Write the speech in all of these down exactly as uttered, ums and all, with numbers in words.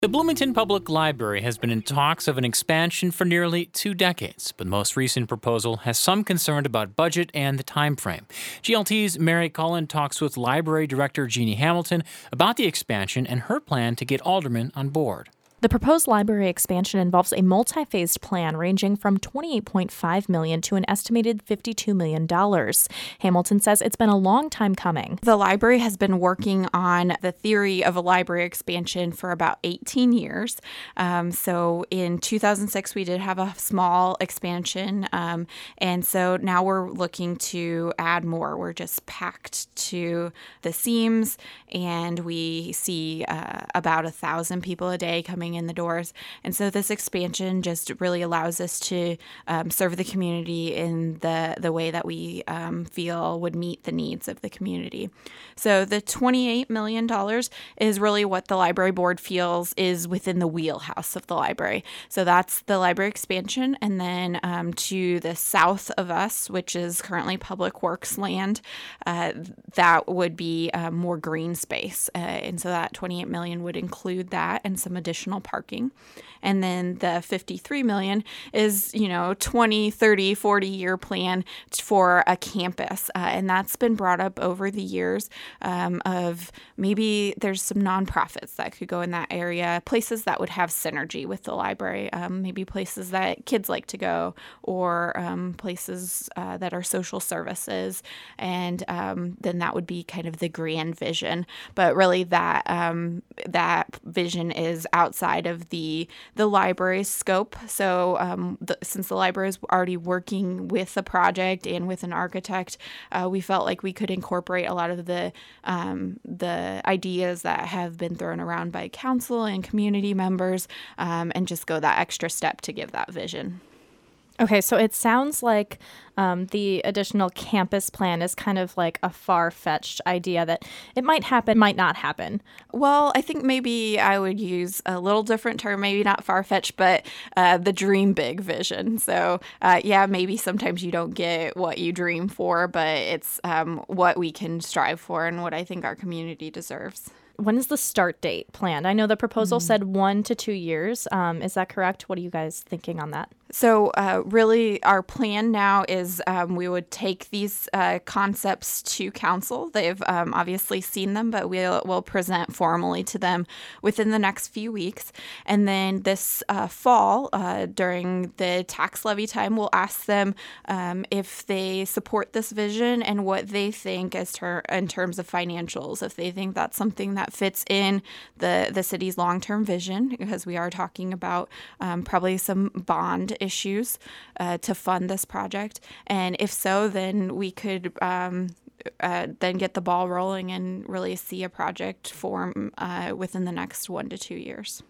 The Bloomington Public Library has been in talks of an expansion for nearly two decades, but the most recent proposal has some concern about budget and the time frame. G L T's Mary Cullen talks with Library Director Jeannie Hamilton about the expansion and her plan to get aldermen on board. The proposed library expansion involves a multi-phased plan ranging from twenty-eight point five million dollars to an estimated fifty-two million dollars. Hamilton says it's been a long time coming. The library has been working on the theory of a library expansion for about eighteen years. Um, so in two thousand six, we did have a small expansion. Um, and so now we're looking to add more. We're just packed to the seams, and we see uh, about a thousand people a day coming in the doors. And so this expansion just really allows us to um, serve the community in the, the way that we um, feel would meet the needs of the community. So the twenty-eight million dollars is really what the library board feels is within the wheelhouse of the library. So that's the library expansion. And then um, to the south of us, which is currently Public Works land, uh, that would be uh, more green space. Uh, and so that twenty-eight million dollars would include that and some additional parking. And then the fifty-three million dollars is, you know, twenty, thirty, forty year plan for a campus. Uh, and that's been brought up over the years um, of maybe there's some nonprofits that could go in that area, places that would have synergy with the library, um, maybe places that kids like to go, or um, places uh, that are social services. And um, then that would be kind of the grand vision. But really that um, that vision is outside of the the library's scope. So um, the, since the library is already working with a project and with an architect, uh, we felt like we could incorporate a lot of the um, the ideas that have been thrown around by council and community members um, and just go that extra step to give that vision. Okay, so it sounds like um, the additional campus plan is kind of like a far-fetched idea that it might happen, might not happen. Well, I think maybe I would use a little different term, maybe not far-fetched, but uh, the dream big vision. So, uh, yeah, maybe sometimes you don't get what you dream for, but it's um, what we can strive for and what I think our community deserves. When is the start date planned? I know the proposal mm-hmm. said one to two years. Um, is that correct? What are you guys thinking on that? So uh, really our plan now is um, we would take these uh, concepts to council. They've um, obviously seen them, but we'll, we'll present formally to them within the next few weeks. And then this uh, fall, uh, during the tax levy time, we'll ask them um, if they support this vision and what they think as ter- in terms of financials, if they think that's something that fits in the, the city's long-term vision, because we are talking about um, probably some bond issues uh, to fund this project. And if so, then we could um, uh, then get the ball rolling and really see a project form uh, within the next one to two years.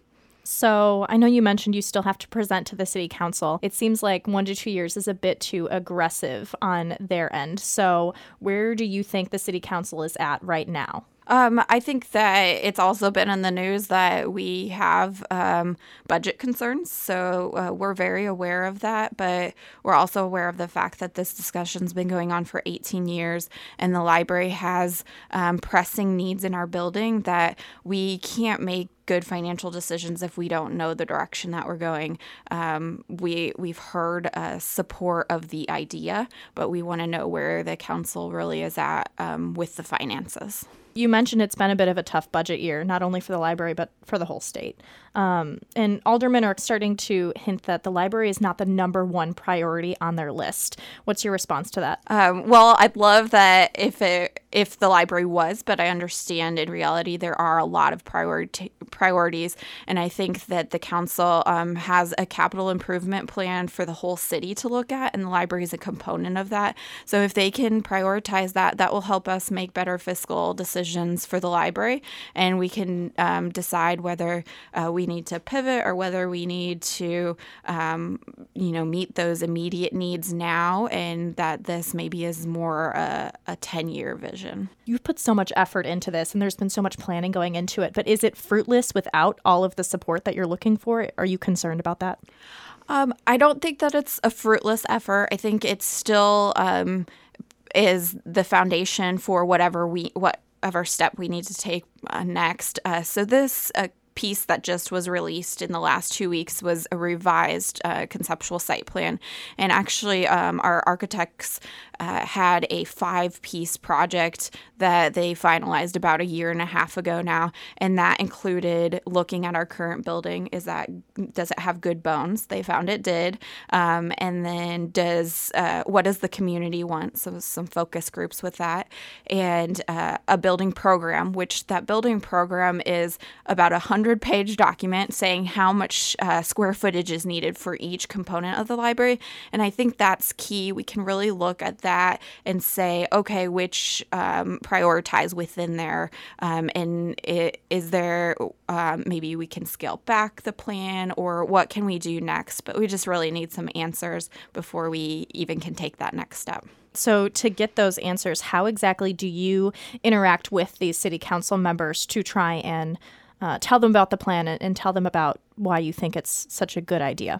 So I know you mentioned you still have to present to the city council. It seems like one to two years is a bit too aggressive on their end. So where do you think the city council is at right now? Um, I think that it's also been in the news that we have um, budget concerns, so uh, we're very aware of that, but we're also aware of the fact that this discussion's been going on for eighteen years, and the library has um, pressing needs in our building that we can't make good financial decisions if we don't know the direction that we're going. Um, we, we've heard uh, support of the idea, but we want to know where the council really is at um, with the finances. You mentioned it's been a bit of a tough budget year, not only for the library, but for the whole state. Um, and aldermen are starting to hint that the library is not the number one priority on their list. What's your response to that? Um, well, I'd love that if it, if the library was, but I understand in reality there are a lot of priority, priorities. And I think that the council um, has a capital improvement plan for the whole city to look at, and the library is a component of that. So if they can prioritize that, that will help us make better fiscal decisions for the library, and we can um, decide whether uh, we need to pivot or whether we need to, um, you know, meet those immediate needs now, and that this maybe is more a, a ten-year vision. You've put so much effort into this, and there's been so much planning going into it, but is it fruitless without all of the support that you're looking for? Are you concerned about that? Um, I don't think that it's a fruitless effort. I think it's still um, is the foundation for whatever we what. of our step we need to take uh, next. Uh, so this uh, piece that just was released in the last two weeks was a revised uh, conceptual site plan. And actually, um, our architects uh, had a five-piece project that they finalized about a year and a half ago now, and that included looking at our current building. Is that does it have good bones? They found it did. Um, and then does uh, what does the community want? So some focus groups with that, and uh, a building program, which that building program is about a hundred-page document saying how much uh, square footage is needed for each component of the library. And I think that's key. We can really look at that and say, okay, which um, prioritize within there, um, and it, is there um, maybe we can scale back the plan, or what can we do next? But we just really need some answers before we even can take that next step. So to get those answers, how exactly do you interact with these city council members to try and uh, tell them about the plan and, and tell them about why you think it's such a good idea?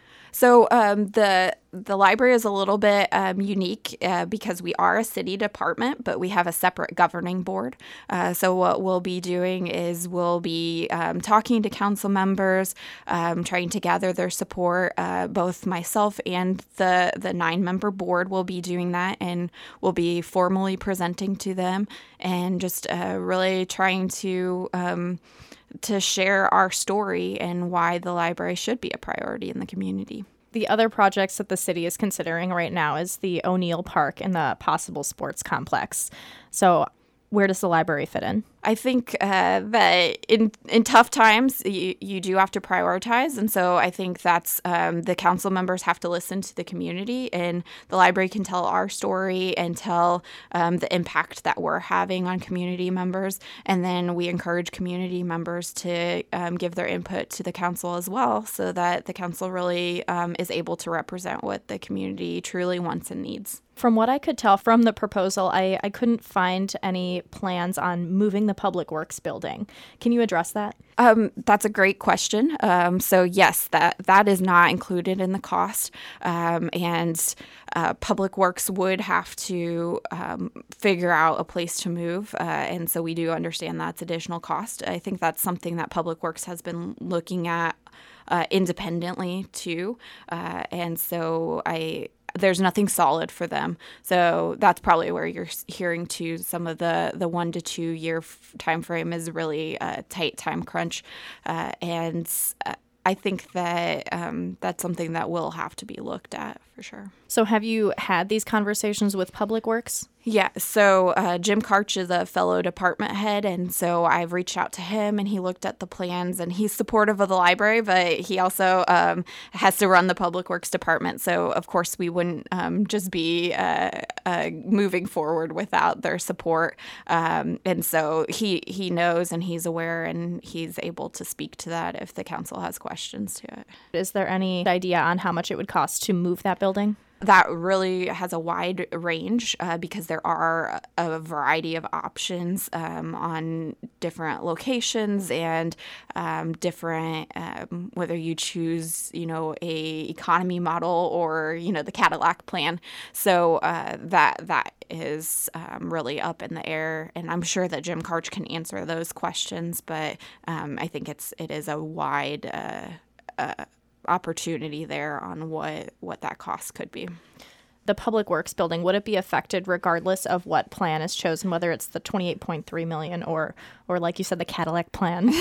So um, the the library is a little bit um, unique uh, because we are a city department, but we have a separate governing board. Uh, so what we'll be doing is we'll be um, talking to council members, um, trying to gather their support. Uh, both myself and the the nine-member board will be doing that, and we'll be formally presenting to them and just uh, really trying to um, to share our story and why the library should be a priority in the community. The other projects that the city is considering right now is the O'Neill Park and the possible sports complex. So where does the library fit in? I think uh, that in in tough times, you, you do have to prioritize. And so I think that's um, the council members have to listen to the community, and the library can tell our story and tell um, the impact that we're having on community members. And then we encourage community members to um, give their input to the council as well, so that the council really um, is able to represent what the community truly wants and needs. From what I could tell from the proposal, I, I couldn't find any plans on moving the Public Works building. Can you address that? Um, that's a great question. Um, so yes, that that is not included in the cost, um, and uh, Public Works would have to um, figure out a place to move, uh, and so we do understand that's additional cost. I think that's something that Public Works has been looking at uh, independently too, uh, and so I. There's nothing solid for them. So that's probably where you're hearing to some of the, the one to two year f- time frame is really a tight time crunch. Uh, and uh, I think that um, that's something that will have to be looked at for sure. So have you had these conversations with Public Works? Yeah, so uh, Jim Karch is a fellow department head, and so I've reached out to him, and he looked at the plans, and he's supportive of the library, but he also um, has to run the Public Works department. So, of course, we wouldn't um, just be uh, uh, moving forward without their support. Um, and so he, he knows, and he's aware, and he's able to speak to that if the council has questions to it. Is there any idea on how much it would cost to move that building? That really has a wide range uh, because there are a variety of options um, on different locations and um, different, um, whether you choose, you know, a economy model or, you know, the Cadillac plan. So uh, that that is um, really up in the air. And I'm sure that Jim Karch can answer those questions, but um, I think it's it is a wide uh, uh opportunity there on what what that cost could be. The Public Works building, would it be affected regardless of what plan is chosen, whether it's the twenty-eight point three million or or like you said, the Cadillac plan?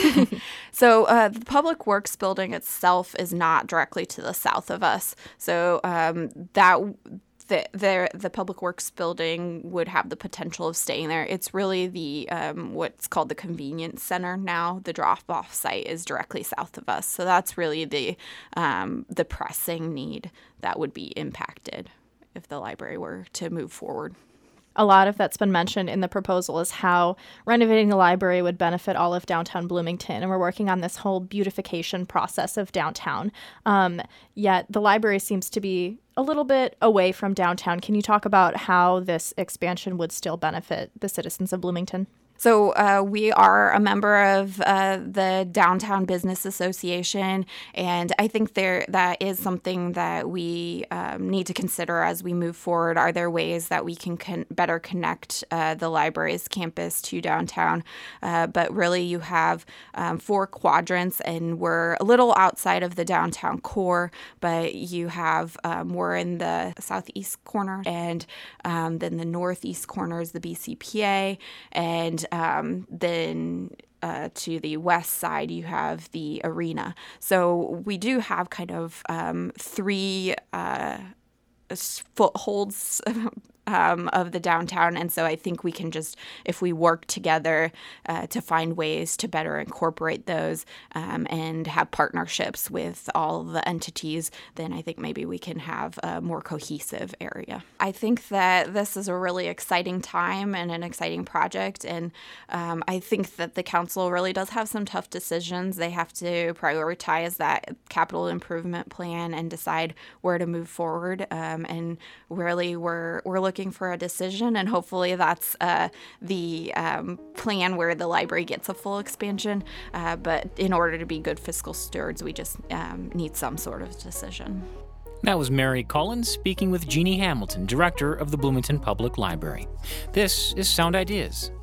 So uh, the Public Works building itself is not directly to the south of us. So um, that The, the the Public Works building would have the potential of staying there. It's really the um, what's called the convenience center now. The drop-off site is directly south of us, so that's really the um, the pressing need that would be impacted if the library were to move forward. A lot of that's been mentioned in the proposal is how renovating the library would benefit all of downtown Bloomington. And we're working on this whole beautification process of downtown. Um, yet the library seems to be a little bit away from downtown. Can you talk about how this expansion would still benefit the citizens of Bloomington? So uh, we are a member of uh, the Downtown Business Association, and I think there that is something that we um, need to consider as we move forward. Are there ways that we can con- better connect uh, the library's campus to downtown? Uh, but really, you have um, four quadrants, and we're a little outside of the downtown core, but you have um, we're in the southeast corner, and um, then the northeast corner is the B C P A, and Um, then uh, to the west side, you have the arena. So we do have kind of um, three uh, footholds um, of the downtown. And so I think we can just, if we work together uh, to find ways to better incorporate those um, and have partnerships with all the entities, then I think maybe we can have a more cohesive area. I think that this is a really exciting time and an exciting project. And um, I think that the council really does have some tough decisions. They have to prioritize that capital improvement plan and decide where to move forward. Um, and really, we're we're looking for a decision, and hopefully that's uh, the um, plan where the library gets a full expansion. Uh, but in order to be good fiscal stewards, we just um, need some sort of decision. That was Mary Cullen speaking with Jeannie Hamilton, director of the Bloomington Public Library. This is Sound Ideas.